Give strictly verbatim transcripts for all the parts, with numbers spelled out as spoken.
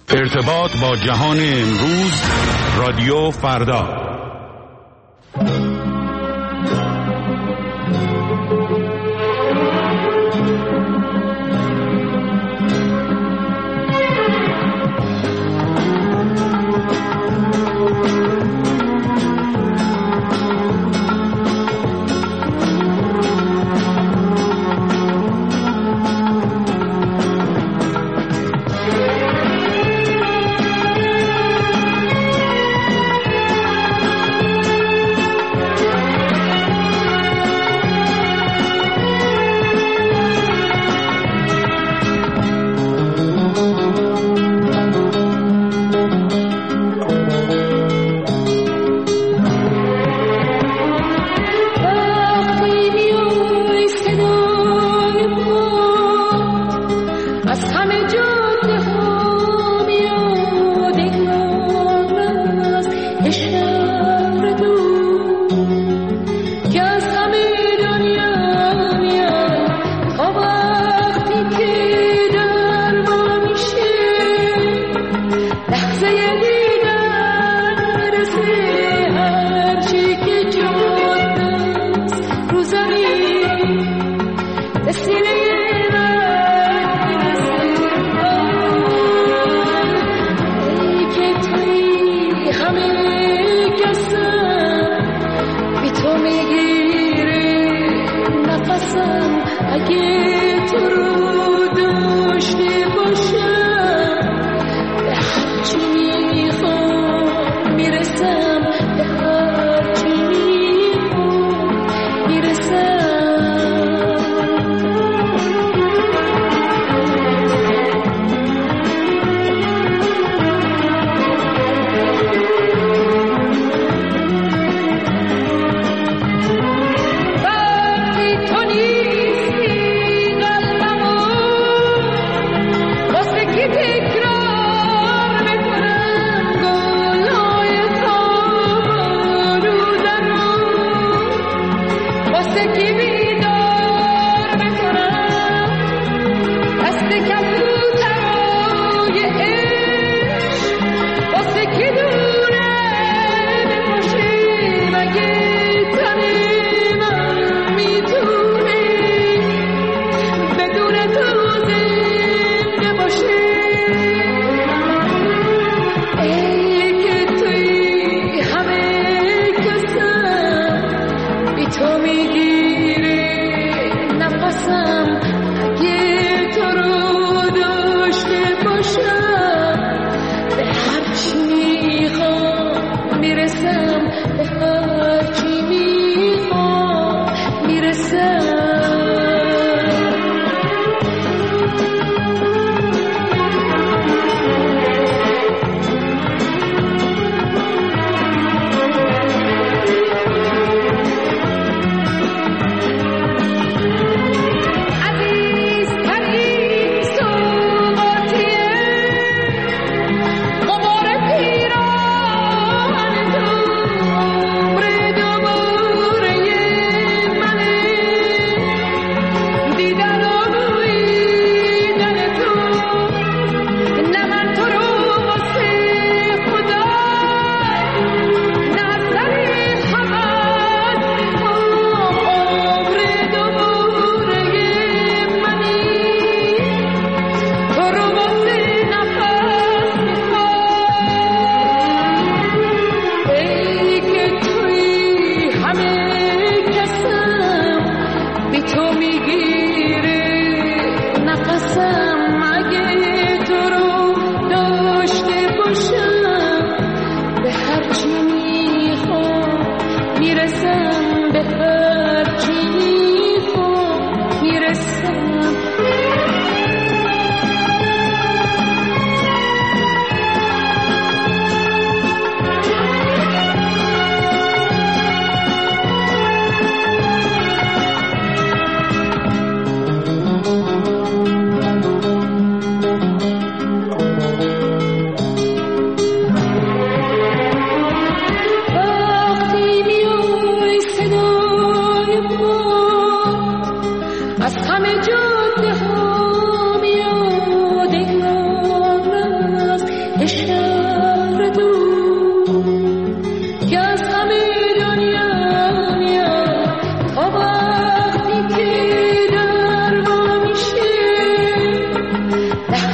ارتباط با جهان امروز، رادیو فردا.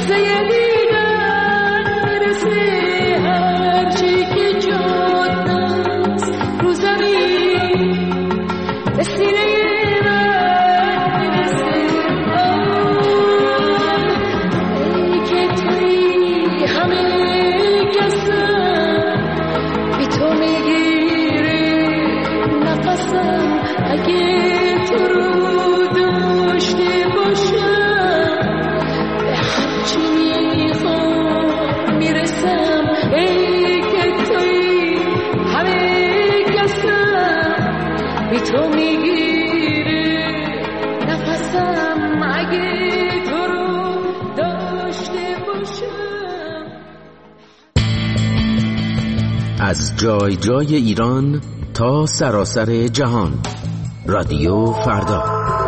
از جای جای ایران تا سراسر جهان، رادیو فردا.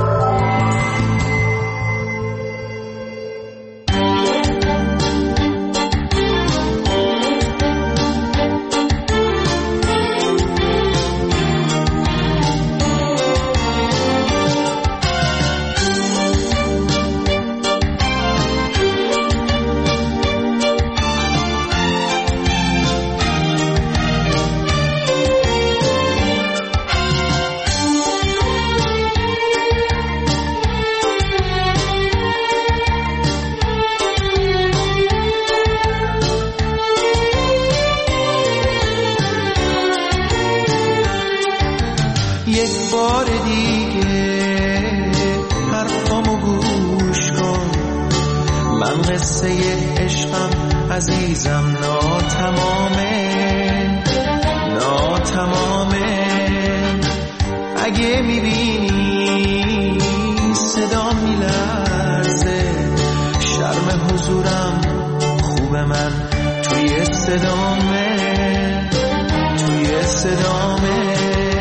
یک بار دیگه حرفامو گوش کن، من قصه عشقم عزیزم ناتمامه ناتمامه. اگه میبینی صدا میلرزه، شرم حضورم خوبه من توی صدامه توی صدامه.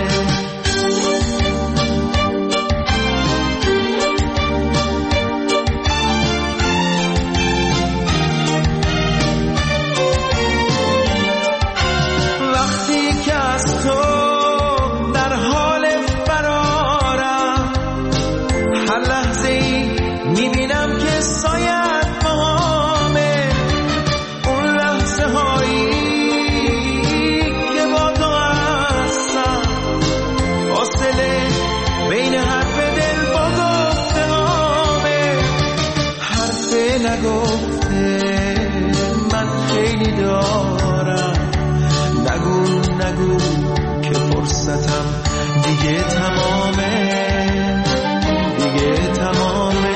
دیگه تمامه دیگه تمامه.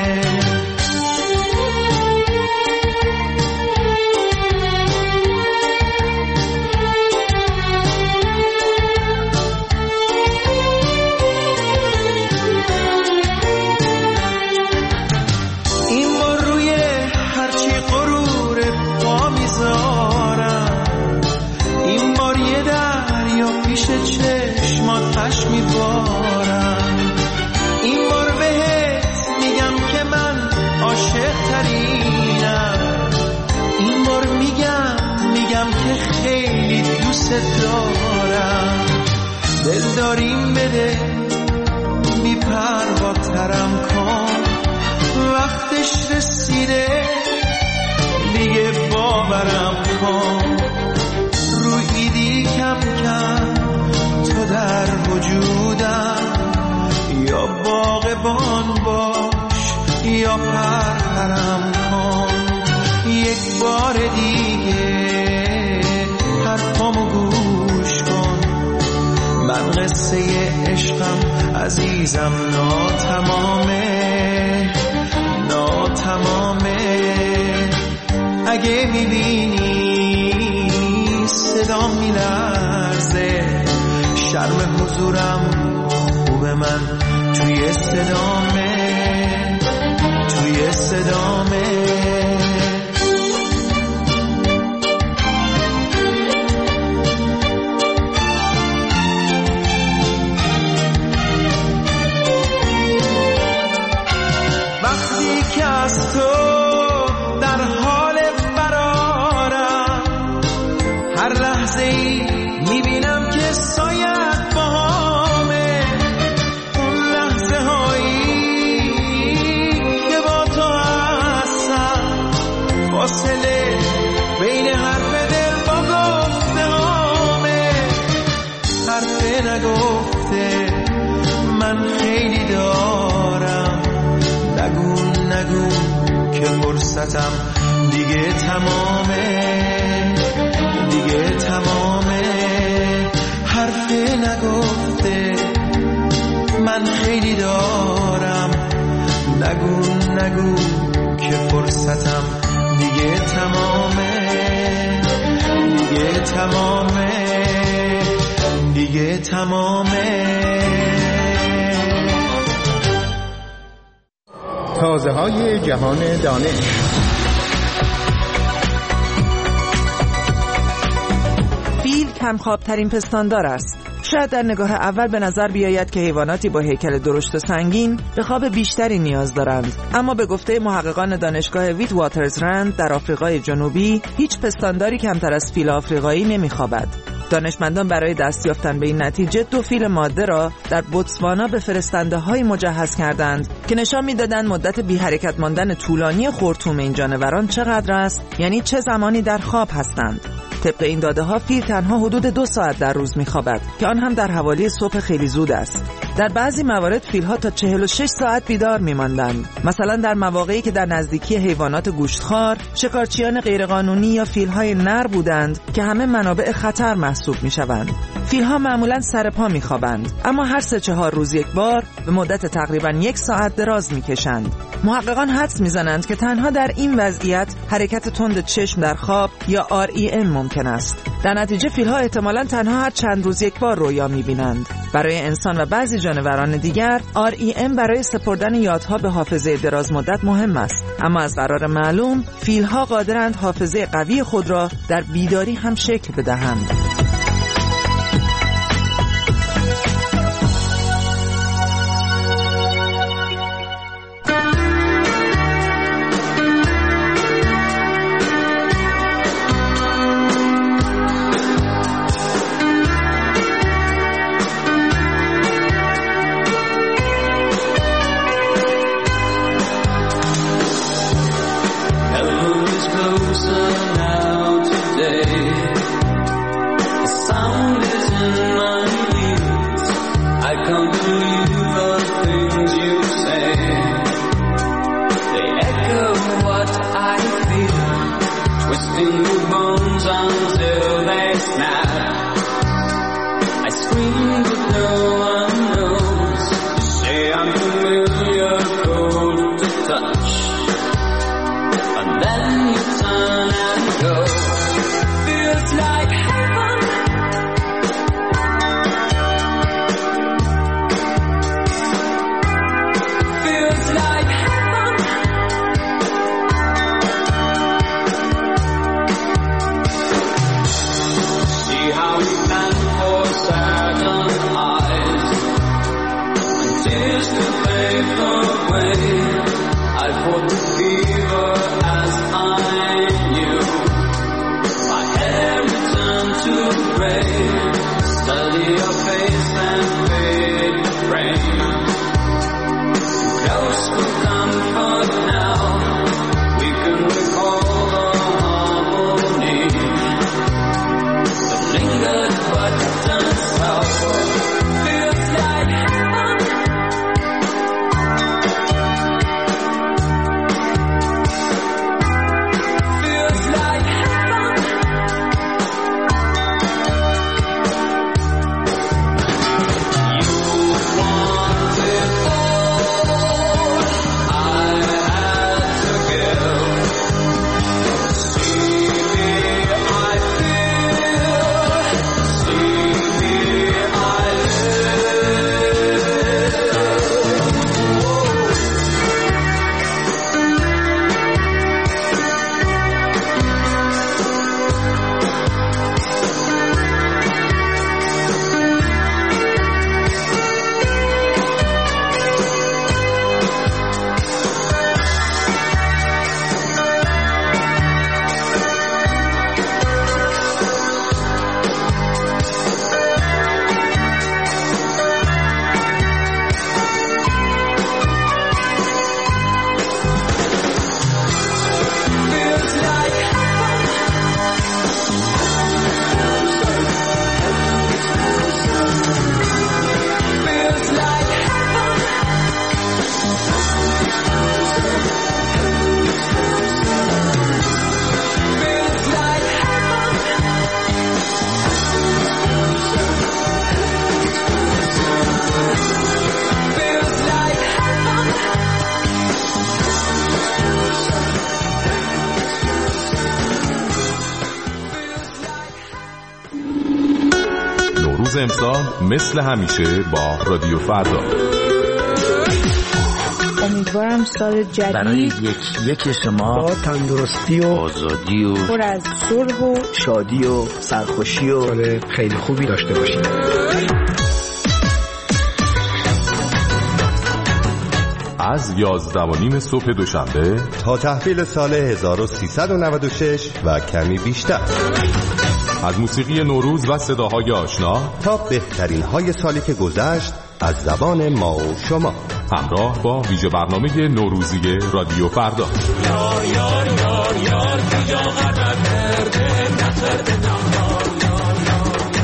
این بار روی هرچی غرور پا میذارم، این بار یه دریا پیش چشماتش میبارم. این بار بهت میگم که من عاشق ترینم، این بار میگم میگم که خیلی دوست دارم. دل داریم بده بی پرواترم کن، وقتش رسیده دیگه باورم کن. رو ایدی کم کم تو در وجودم، یا باغبان باش یا پرپرم کن. یک بار دیگه حرفامو گوش کن، من قصه عشقم عزیزم ناتمامه ناتمامه. اگه میبینی صدا میلرزه، شرم حضورم خوبه من توی صدامه توی صدامه. وقتی که از تو در حال فرارم، هر لحظه ای میبینم که سایت باهامه. اون لحظه هایی که با تو هستم، فاصله بین حرف دل با گفته هامه. حرف نگفته من خیلی دارم، نگو نگو که فرصتم دیگه تمامه، دیگه تمامه. حرف نگفته من خیلی دارم، نگو نگو که فرصتم دیگه تمامه، دیگه تمامه، دیگه تمامه. تازه های جهان دانش. فیل کمخوابترین پستاندار است. شاید در نگاه اول به نظر بیاید که حیواناتی با هیکل درشت و سنگین به خواب بیشتری نیاز دارند، اما به گفته محققان دانشگاه ویت واترزرند در آفریقای جنوبی هیچ پستانداری کمتر از فیل آفریقایی نمیخوابد. دانشمندان برای دست یافتن به این نتیجه دو فیل ماده را در بوتسوانا به فرستنده‌های مجهز کردند که نشان می‌دادند مدت بی حرکت ماندن طولانی خرطوم این جانوران چقدر است، یعنی چه زمانی در خواب هستند. طبق این داده ها فیل تنها حدود دو ساعت در روز میخوابد که آن هم در حوالی صبح خیلی زود است. در بعضی موارد فیل ها تا چهل و شش ساعت بیدار میماندند، مثلا در مواقعی که در نزدیکی حیوانات گوشتخوار، شکارچیان غیرقانونی یا فیل های نر بودند که همه منابع خطر محسوب میشوند. فیل ها معمولا سر پا میخوابند، اما هر سه چهار روز یک بار به مدت تقریبا یک ساعت دراز میکشند. محققان حدس میزنند که تنها در این وضعیت حرکت تند چشم در خواب یا آر ای ام ممکن است. در نتیجه فیل‌ها احتمالاً تنها هر چند روز یک بار رویا می‌بینند. برای انسان و بعضی جانوران دیگر آر ای ام برای سپردن یادها به حافظه دراز مدت مهم است، اما از قرار معلوم فیل‌ها قادرند حافظه قوی خود را در بیداری هم شکل بدهند. نوروز امسال مثل همیشه با رادیو فردا. امیدوارم سال جدید برای یک یک شما با تندرستی و آزادی و پر از صلح و شادی و سرخوشی و سال خیلی خوبی داشته باشید. از یازده و نیم صبح دوشنبه تا تحویل سال هزار و سیصد و نود و شش و کمی بیشتر، از موسیقی نوروز و صداهای آشنا تا بهترین های سالی که گذشت از زبان ما و شما، همراه با ویژه برنامه نوروزی رادیو فردا. یار یار یار یار کجا غرق کرده نخرده نهار یار یار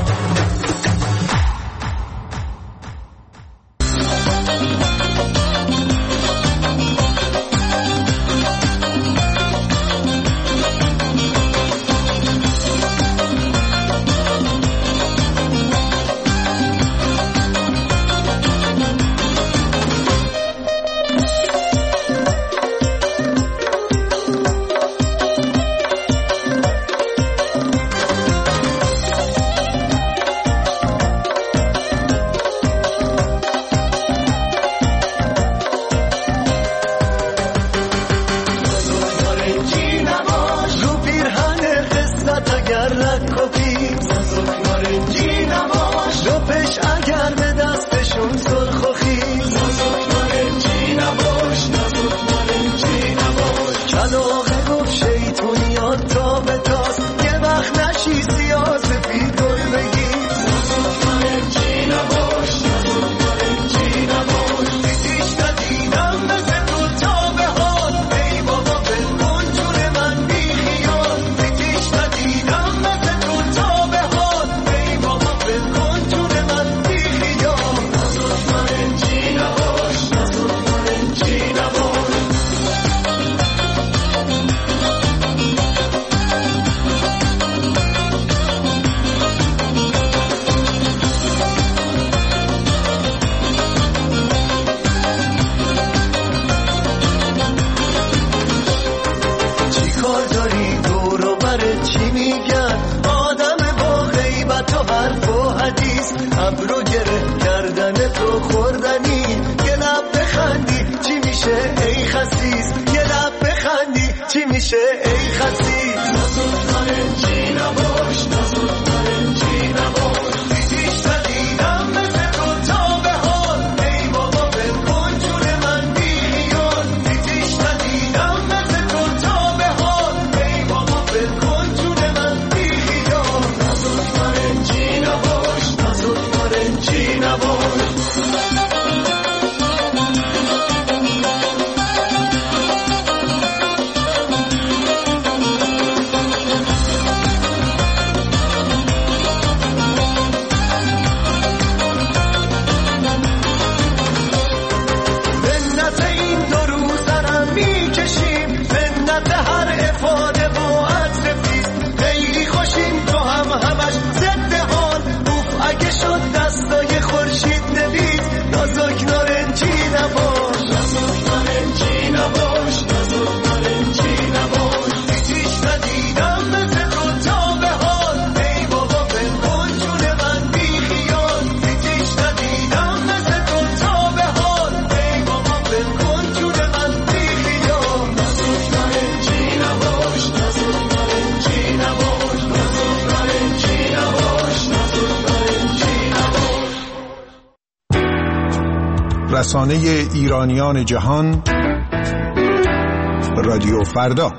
رسانه ایرانیان جهان، رادیو فردا.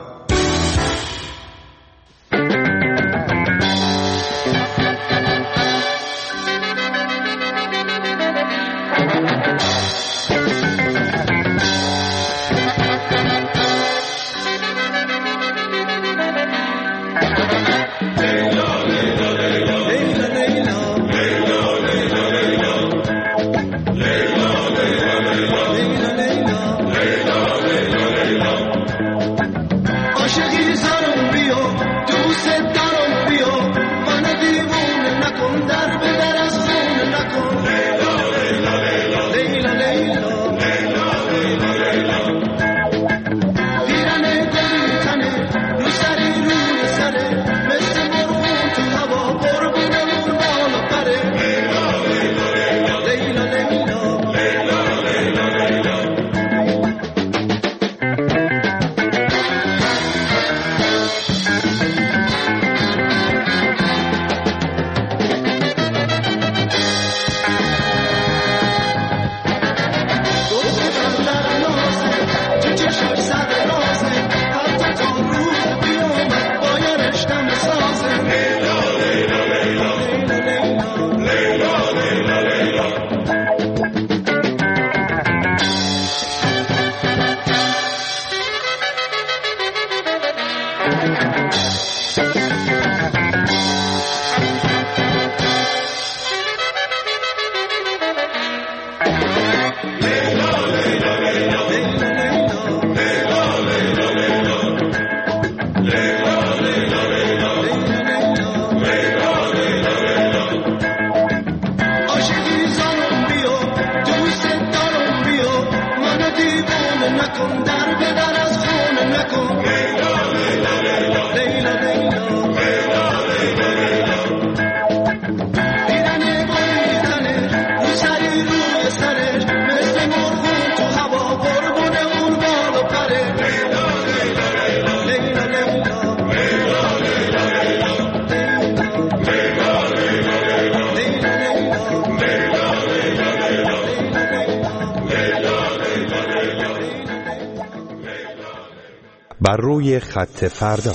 بر روی خط فردا.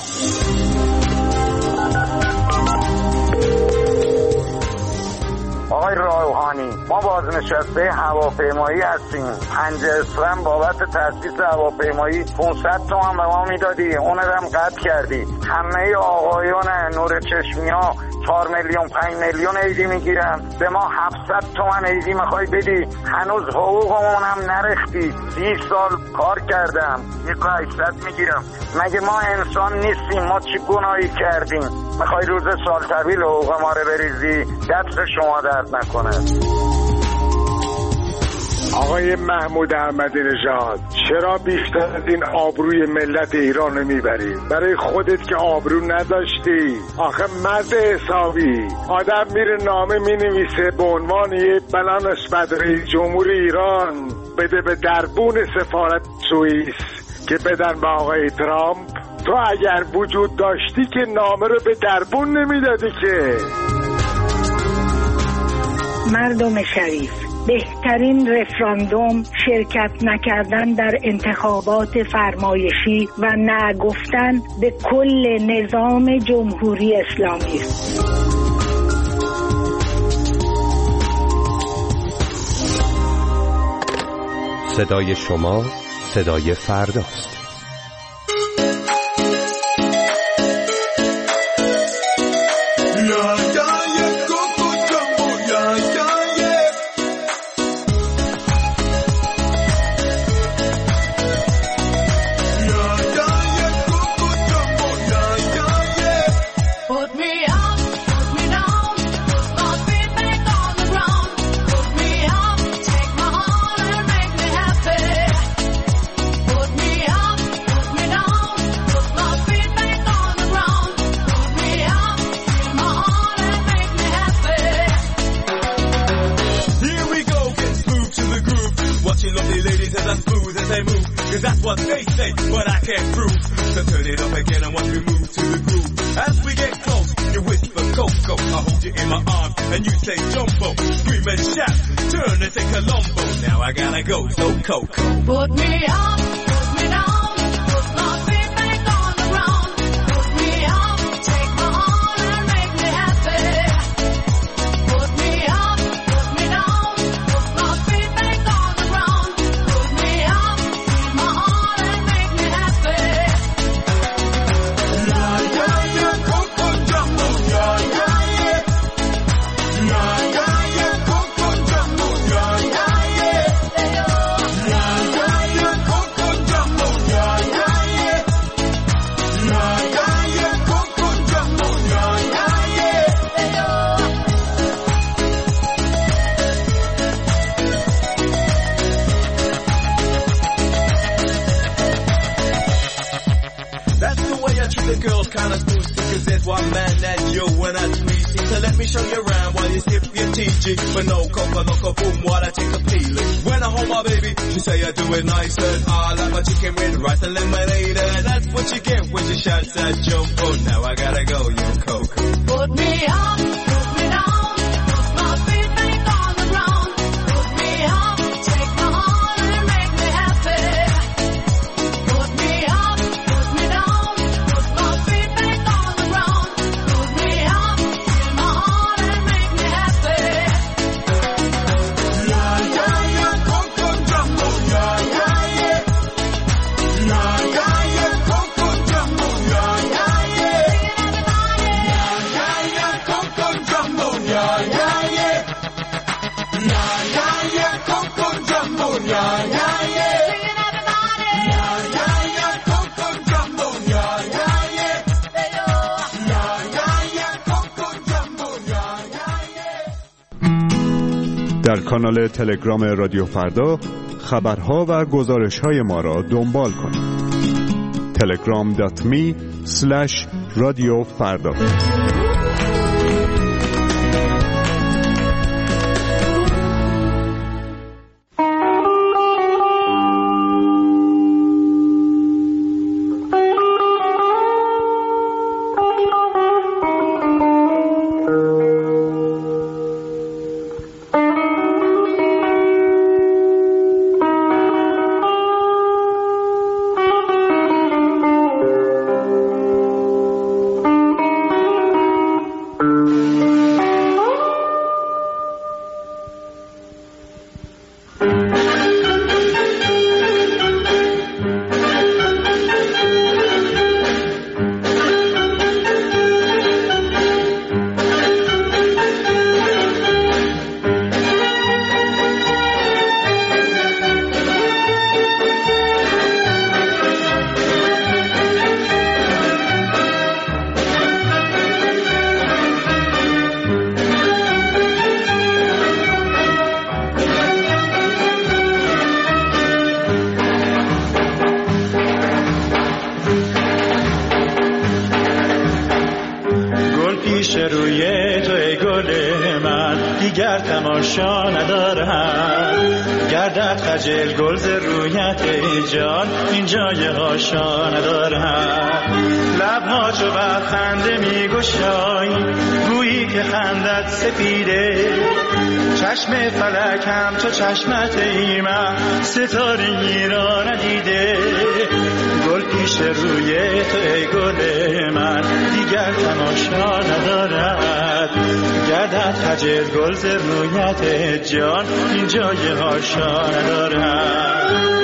آقای روحانی، ما بازنشسته هواپیمایی هستیم. پنج اسفند بابت تاسیس هواپیمایی پانصد تومن به ما میدادی، اون هم قطع کردی. همه آقایون نور چشمی ها چهار میلیون پنج میلیون ایدی میگیرن، به ما هفتصد تومن ایدی میخوای بدی. هنوز حقوقمون هم نرختی. سی سال کار کردم، یک هشتصد میگیرم. مگه ما انسان نیستیم؟ ما چی گناهی کردیم؟ میخوای روز سال طویل حقوق ما رو بریزی؟ دست شما درد نکنه. آقای محمود احمدی نژاد، چرا بیشتر از این آبروی ملت ایران رو میبری؟ برای خودت که آبرو نداشتی. آخه مرد حسابی، آدم میره نامه مینویسه به عنوان یه بلانش بد رئیس جمهور ایران بده به دربون سفارت سوئیس که بدن به آقای ترامپ. تو اگر وجود داشتی که نامه رو به دربون نمیدادی که. مردم شریف، بهترین رفراندوم شرکت نکردن در انتخابات فرمایشی و نه گفتن به کل نظام جمهوری اسلامی است. صدای شما صدای فرداست. در کانال تلگرام رادیو فردا خبرها و گزارش‌های ما را دنبال کنید. تلگرام دات می اسلش رادیو فردا. تماشا ندارم گردت خجل گل ز رویت جان این جای هاشا ندارم لبها چو بر خنده می گشایی گویی که خندت سپیده چشم فلک هم چو چشمت ایمه ستارگی را ندیده گل پیش روی تو ای گل من دیگر تماشا ندارد گردت خجل گل ز رویت جان این جای هاشا ندارد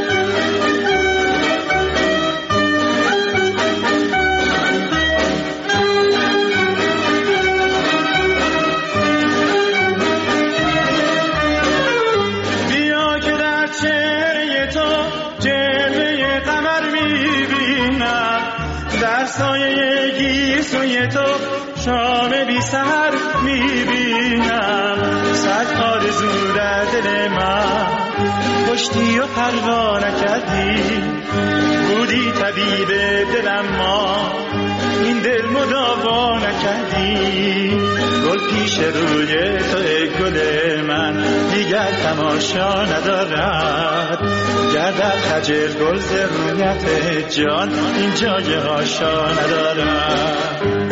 سایه گیسوی تو شام بی سحر میبینم صد آرزو در دل من کشتی و پروا نکردی بودی طبیب دلم ما این دل مداوا نکردی گل پیش روی تو ای گل من دیگر تماشا ندارد گردت خجل گل ز رویت جان این جای هاشا ندارد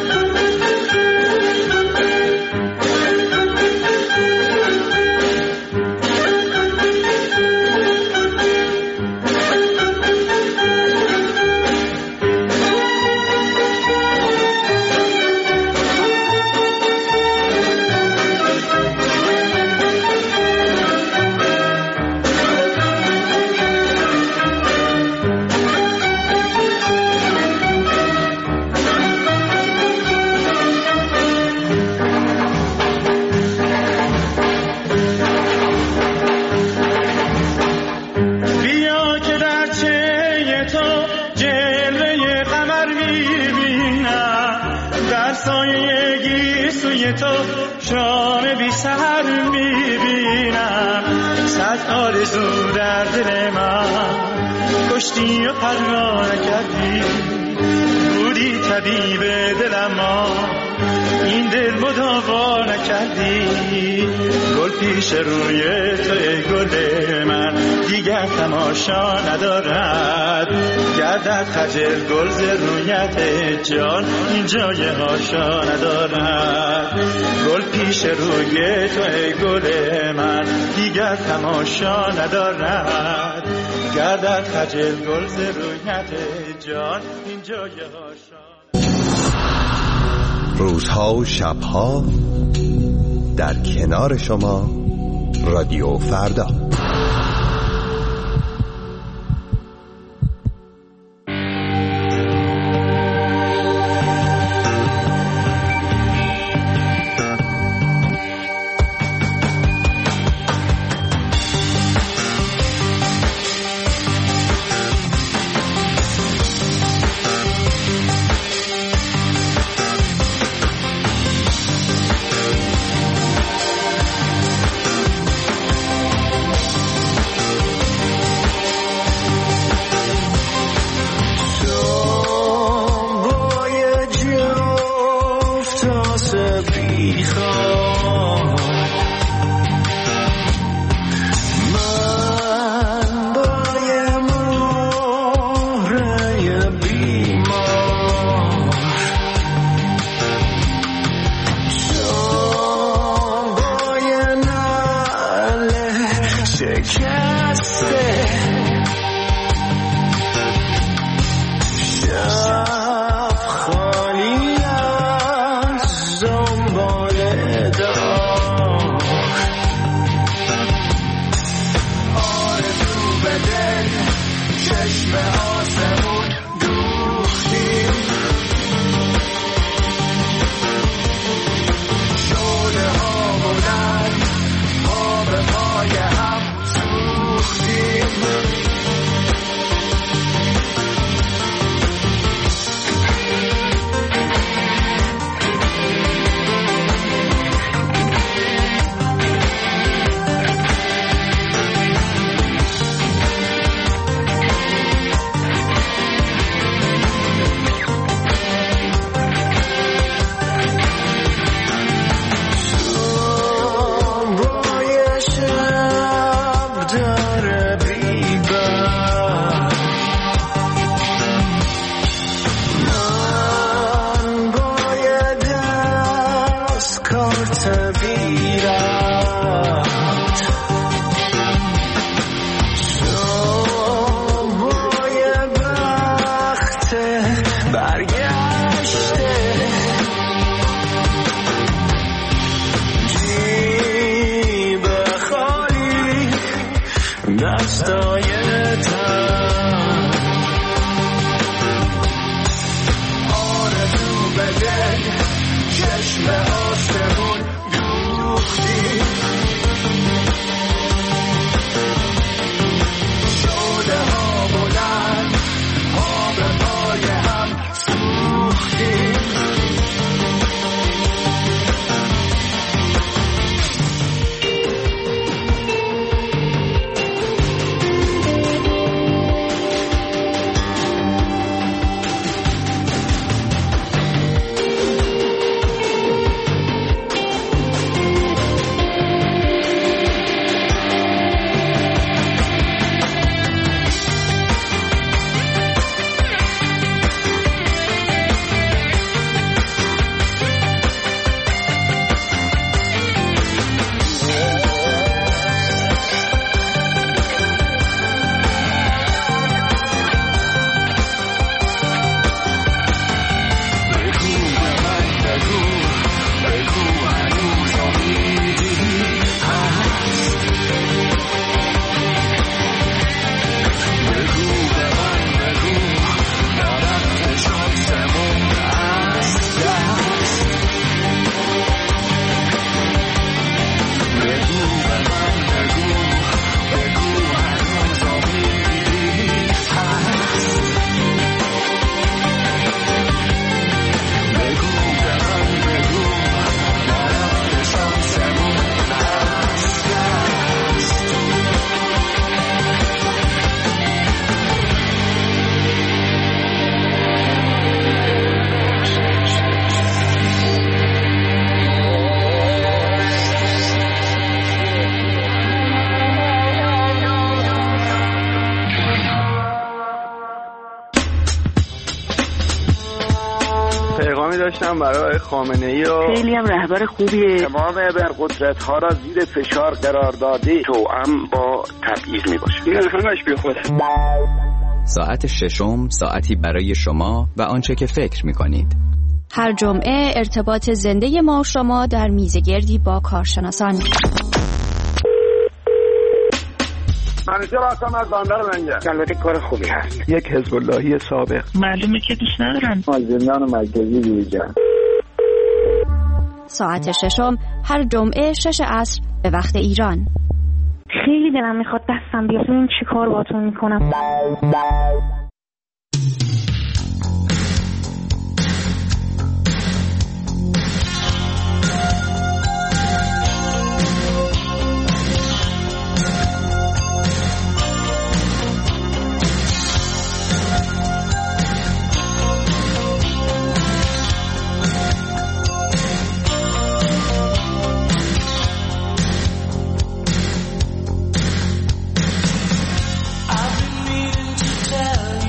تو شام بی سحر میبینم صد آرزو در دل من کشتی و پروا نکردی بودی طبیب دلم ما این دل مداوا نکردی گل پیش روی تو ای گل من دیگر تماشا ندارد گردت خجل گل ز رویت جان این جای هاشا ندارد گل پیش روی تو ای گل من دیگر تماشا ندارد گردت خجل گل ز رویت جان این جای هاشا. روزها و شبها در کنار شما رادیو فردا. دستای تن آرزو بده چشم آسمون دوختی شده ها بلند ها به پای هم سوختی داشتم برای خامنه‌ای و خیلی هم رهبر خوبیه. تمام ابرقدرت ها را زیر فشار قرار داده توأم با تبعیض میباشه. این همش بی خوده. ساعت ششم ساعتی برای شما و آنچه که فکر میکنید. هر جمعه ارتباط زنده ما و شما در میزگردی با کارشناسان. منیجر هستم از بندر منجر. البته کار خوبی هست. یک حزب اللهی سابق. معلومه که دوست ندارن. از زندان مرکزی بیرون. ساعت ششم هر جمعه شش عصر به وقت ایران. خیلی دلم میخواد دستم بیاد ببین چی کار باهاتون میکنم. I've been meaning to tell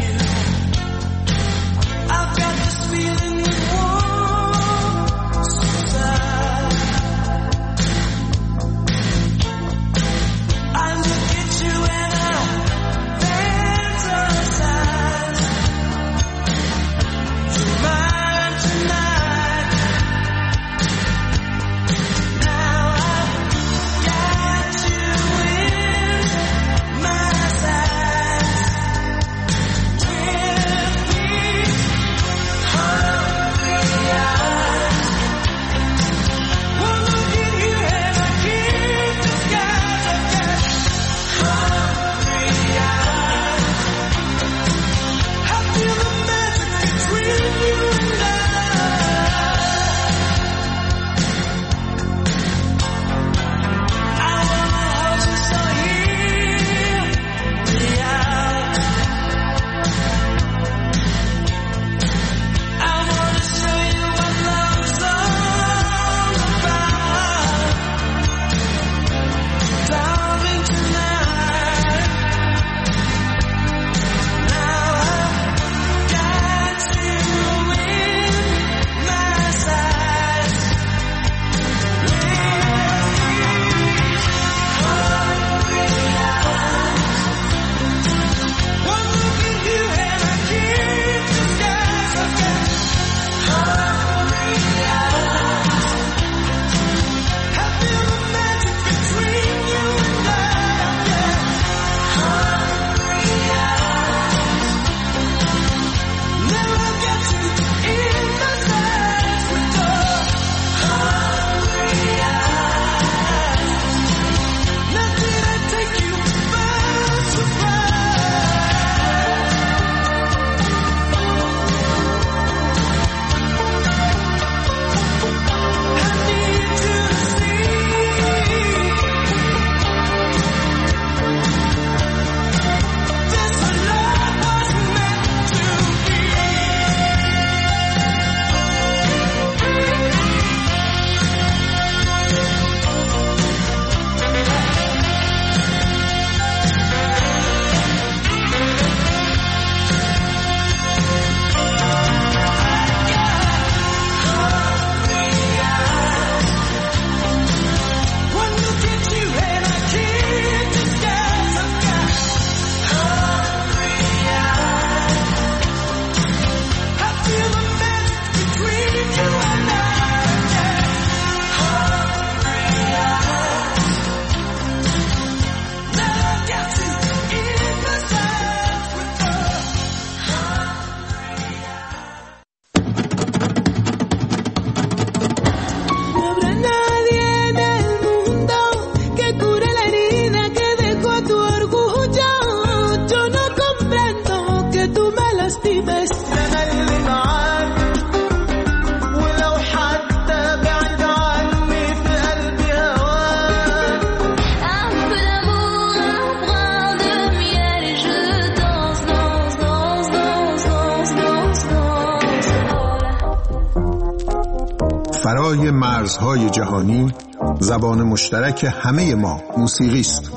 فرای مرزهای جهانی زبان مشترک همه ما موسیقی است.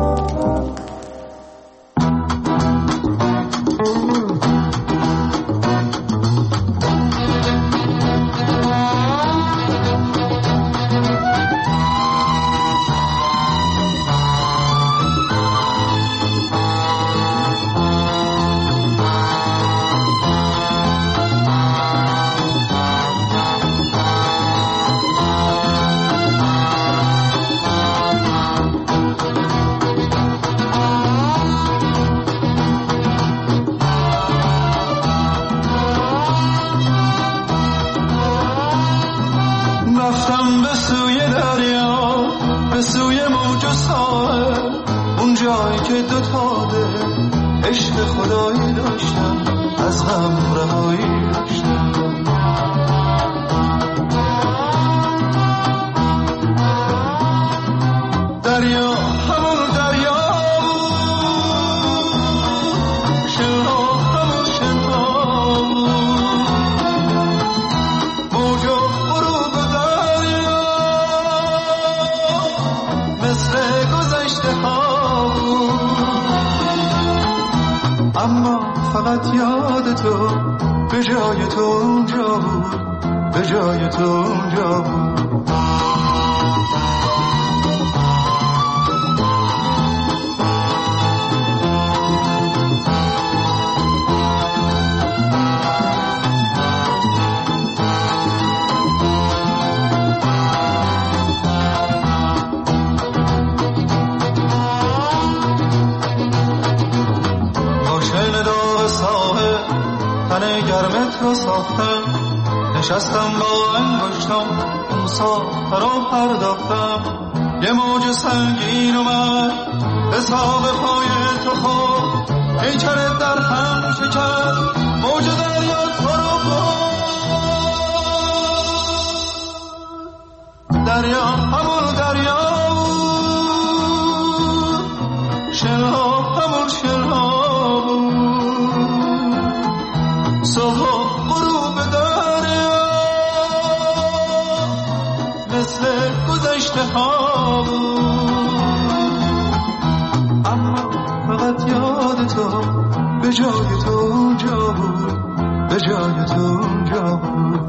نشستم با انگشتم مسافر را پرداختم یه موج سنگین اومد به ساق پای تو خورد پیکرت در هم شکست موج دریا تو رو برد دریا همون دریا بود شنها همون شنها بود صبح غروب مثل گذشته ها بود اما فقط یاد تو به جای تو اونجا بود به جای تو اونجا بود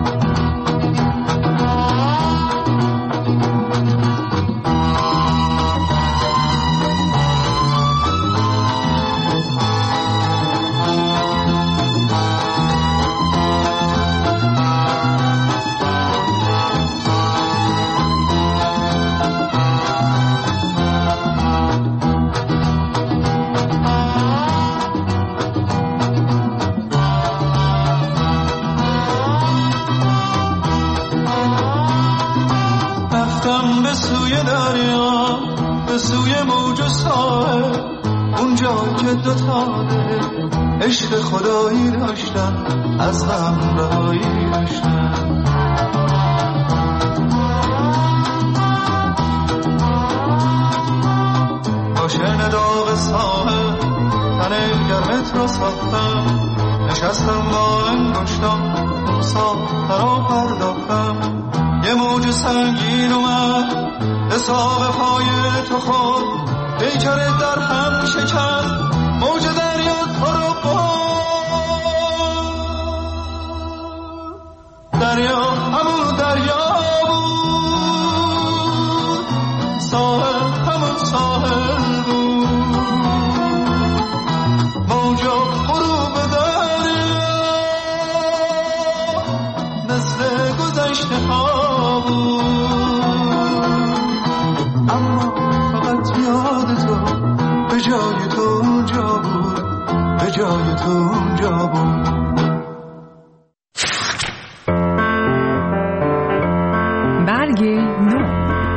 به سوی موج و ساحل اونجا که دوتا دل عشق خدایی داشتن از غم رهایی داشتن با شن داغ ساحل تن گرمت رو ساختم نشستم با انگشتم مسافر را پرداختم یه موج سنگین اومد به ساق پای تو خود پیکرت در هم شکست موج دریا تو رو برد دریا همون دریا بود ساحل همون ساحل بود موج غروب دریا مثل گذشته ها بود اما فقط یاد تو به جای تو اونجا بود به جای تو اونجا بود برگ نو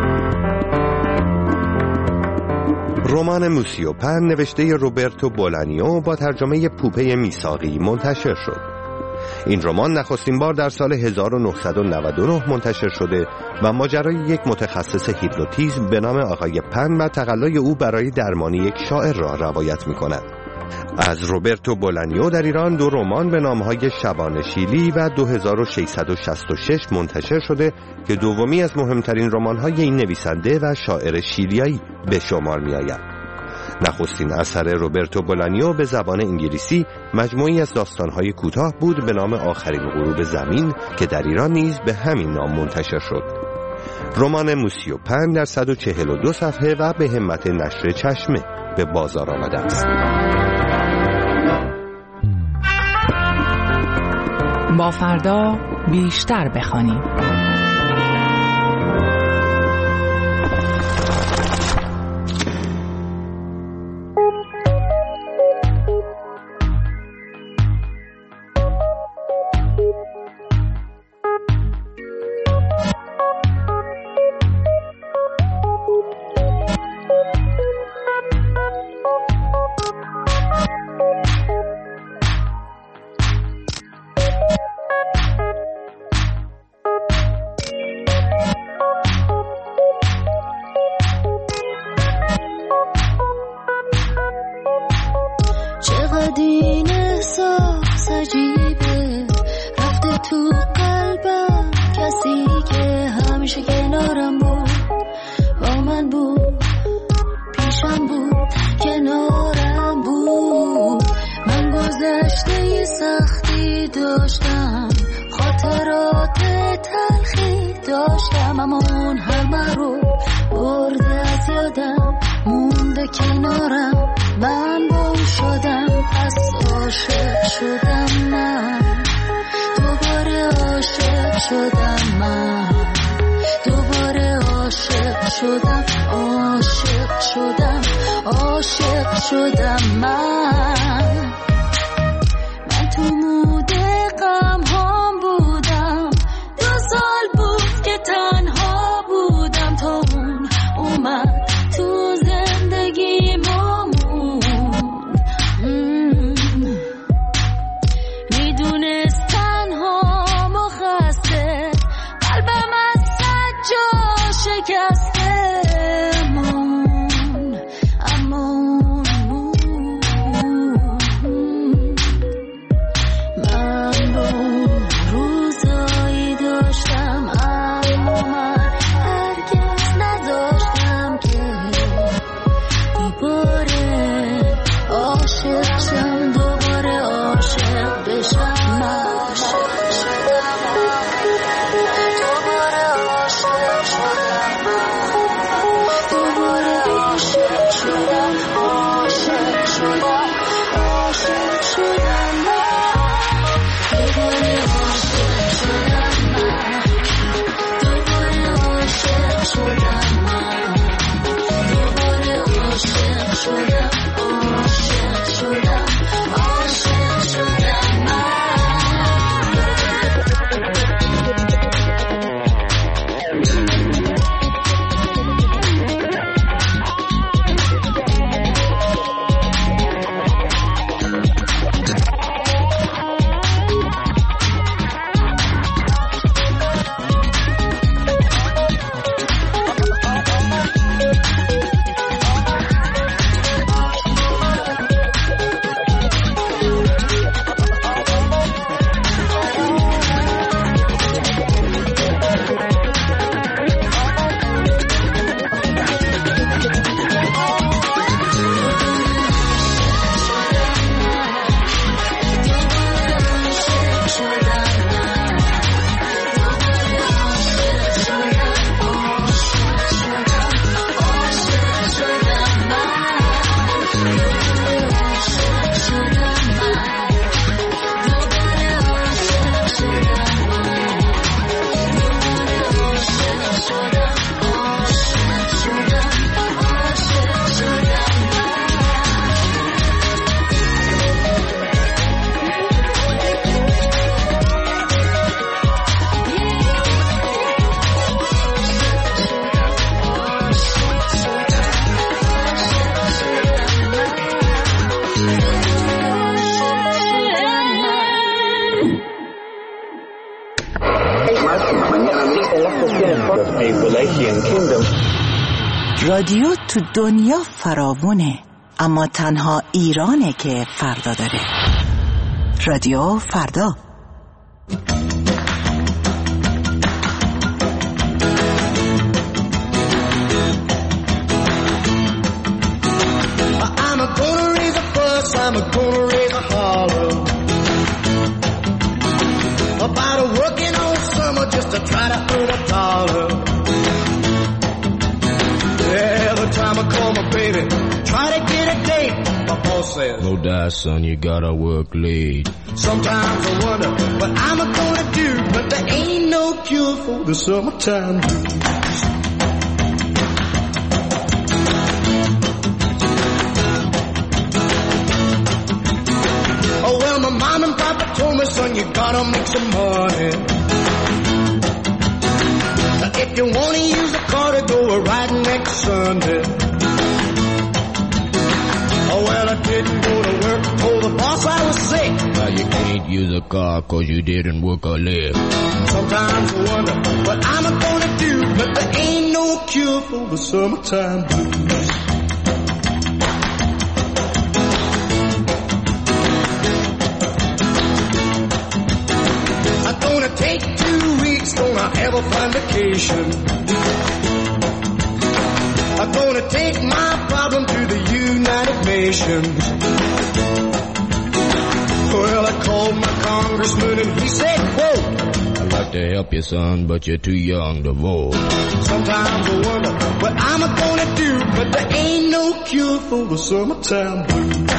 رمان موسیوپن نوشته روبرتو بولانیو با ترجمه پوپه میساقی منتشر شد. این رمان نخستین بار در سال هزار و نهصد و نود و نه منتشر شده و ماجرای یک متخصص هیپنوتیزم به نام آقای پن و تقلای او برای درمان یک شاعر را روایت می کند. از روبرتو بولانیو در ایران دو رمان به نامهای شبان شیلی و دو هزار و ششصد و شصت و شش منتشر شده که دومی از مهمترین رمان‌های این نویسنده و شاعر شیلیایی به شمار می‌آید. نخستین اثر روبرتو بولانیو به زبان انگلیسی مجموعی از داستان‌های کوتاه بود به نام آخرین غروب زمین که در ایران نیز به همین نام منتشر شد. رمان موسیو پن در صد و چهل و دو صفحه و به همت نشر چشمه به بازار آمده است. با فردا بیشتر بخوانیم. رادیو تو دنیا فراوونه، اما تنها ایرانه که فردا داره. رادیو فردا. I'm gonna raise a fuss, I'm gonna raise a holler about a working all summer just to try to earn a dollar. Every time I call my baby, try to get a date, my boss says, no die son, you gotta work late. Sometimes I wonder what I'm gonna do, but there ain't no cure for the summertime blues. Oh well, my mom and papa told me, son, you gotta make some money. If you wanna use a car to go a riding next Sunday. Oh well, I didn't go to work, told the boss I was sick. Now you can't use a car cause you didn't work or live. Sometimes I wonder what I'm gonna do, but there ain't no cure for the summertime blues. I'm gonna take two weeks, gonna have a fun vacation. I'm gonna take my problem to the United Nations. Well, I called my congressman and he said, quote, I'd like to help you, son, but you're too young to vote. Sometimes I wonder what I'm gonna do, but there ain't no cure for the summertime blues.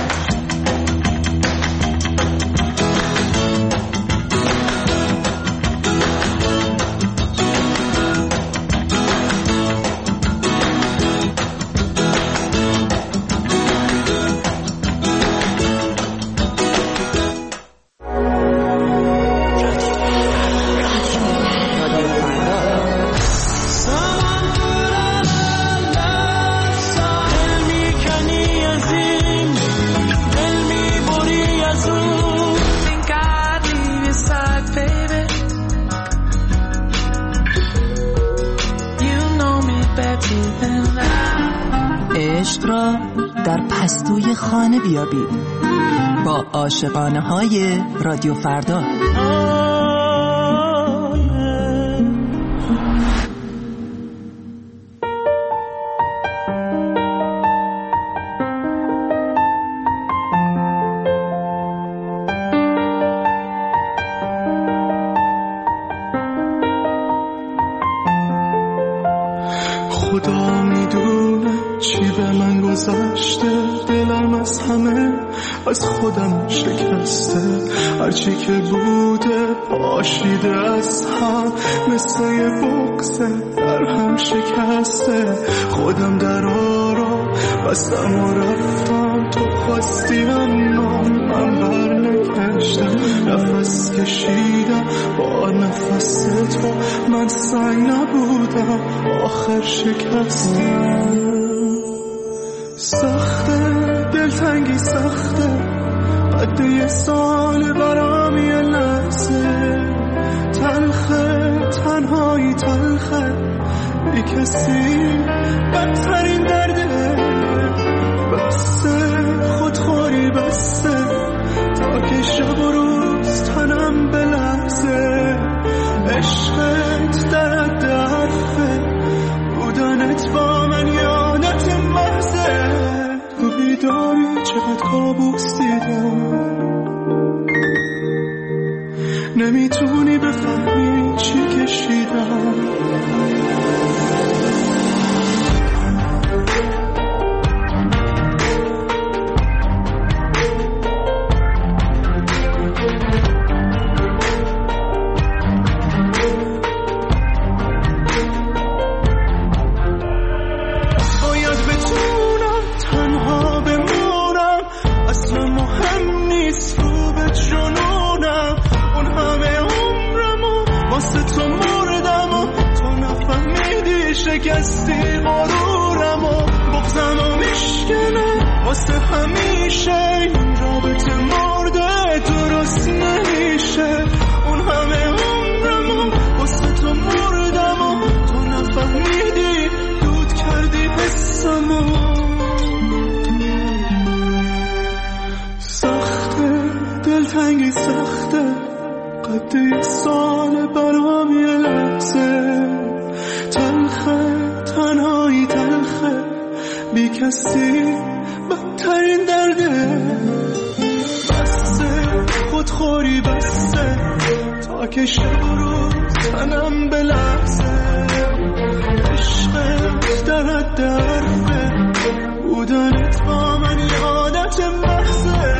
عشق را در پستوی خانه بیابید با عاشقانه های رادیو فردا. خدا میدونه چی به من گذشته، دلم از همه از خودم شکسته، هرچی که بوده پاشیده از هم، مثل یه بغضه در هم شکسته. خودم در آرا بستم و رفتم، تو خواستی اما من بر نگشتم، نفس کشیدم با نفس تو، من سنگ نبودم آخر شکستم. سخته دلتنگی سخته، قد یه سال برام یه لحظه، تلخه تنهایی تلخه، بی کسی بدترین درده، بسته خودخوری بسته، تا که شب و روز تنم بلرزه، عشقت در حد حرفه، بودنت با من یادت محضه، تو بیداری چقدر کابوس دیدم، نمیتونی بفهمی چی کشیدم. شکستی غرورم و بغضم و میشکنه واسه همیشه، این رابطه مرده درست نمیشه، اون همه عمرم و واسه تو مردم و تو نفهمیدی، دود کردی حسم و هستی بدترین درده. بسته خودخوری بسته تا که شب و روز تنم بلرزه. عشقت در حد حرفه بودنت با من یه عادت محضه.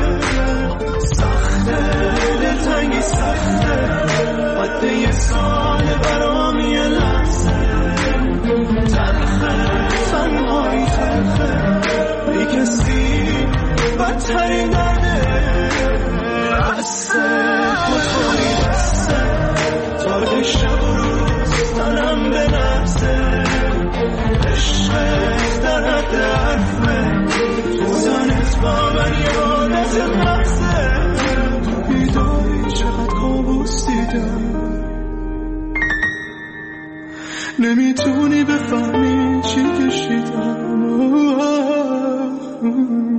سخته دلتنگی سخته حد یه سال برام یه لحظه. تلخه تنهایی تلخه بی کسی بدترین درده. بسته خودخوری بسته تا که شب و روز تنم بلرزه. عشقت در حد حرفه بودنت با من یه عادت محضه. تو بیداری چقدر کابوس دیدم نمیتونی بفهمی چی کشیدم.